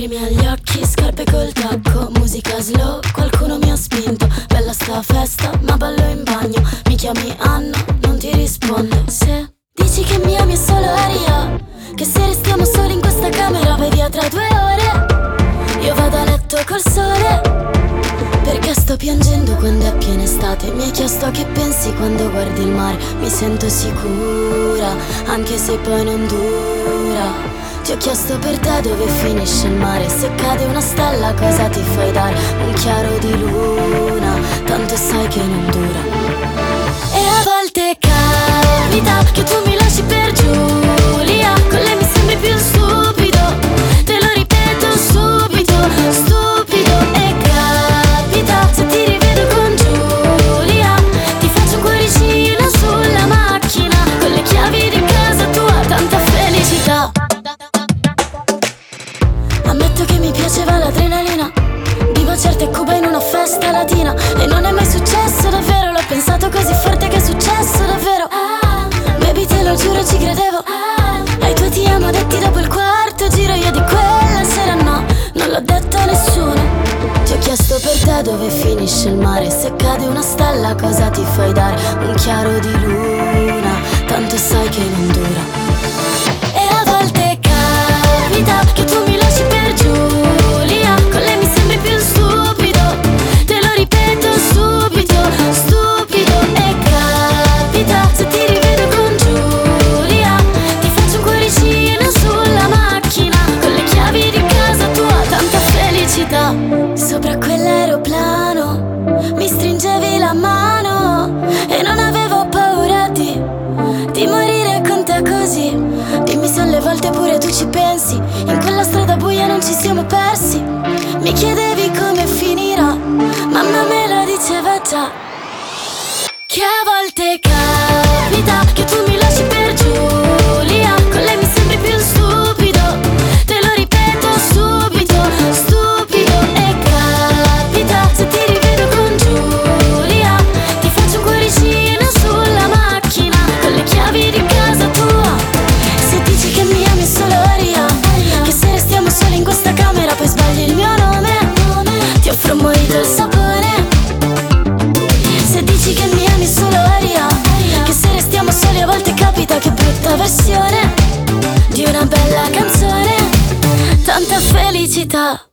Lacrime agli occhi, scarpe col tacco, musica slow, qualcuno mi ha spinto. Bella sta festa, ma ballo in bagno. Mi chiami Anna, non ti rispondo. Se dici che mi ami è solo aria, che se restiamo soli in questa camera vai via tra 2 ore. Io vado a letto col sole, perché sto piangendo quando è piena estate. Mi hai chiesto che pensi quando guardi il mare. Mi sento sicura, anche se poi non dura. Ti ho chiesto per te dove finisce il mare. Se cade una stella cosa ti fai dare? Un chiaro di luna, tanto sai che non dura. E a volte capita che tu mi lasci per Giulia. Con lei mi sembri più stupido, te lo ripeto subito, stupido. E capita se ti rivedo con Giulia, ti faccio un cuoricino sulla macchina, con le chiavi di casa tua, tanta felicità. Ammetto che mi piaceva l'adrenalina di baciarti a Cuba in una festa latina. E non è mai successo davvero, l'ho pensato così forte che è successo davvero. Baby te lo giuro ci credevo, ai tuoi ti amo detti dopo il quarto giro. Io di quella sera no, non l'ho detto a nessuno. Ti ho chiesto per te dove finisce il mare. Se cade una stella cosa ti fai dare? Un chiaro di luna, tanto sai che non dura. E a volte capita che tu mi lasci per Giulia. Con lei mi sembri più stupido, te lo ripeto subito, stupido. E capita se ti rivedo con Giulia, ti faccio un cuoricino sulla macchina, con le chiavi di casa tua, tanta felicità. Sopra quell'aeroplano mi stringevi la mano e non avevo paura di morire con te così. Dimmi se alle volte pure tu ci pensi, in quella strada buia non ci siamo persi. Mi chiedevi come finirà, mamma me lo diceva già. Che a volte capita che tu mi lasci per Giulia. Con lei mi sembri più stupido, te lo ripeto subito, stupido. E capita se ti rivedo con Giulia, ti faccio un cuoricino sulla macchina, con le chiavi di casa tua. Se dici che mi ami è solo aria, che se restiamo soli in questa camera poi sbagli il mio nome, ti offro un mojito al sapone. Se dici che mi ami è solo aria, che se restiamo soli a volte capita che brutta versione di una bella canzone, tanta felicità.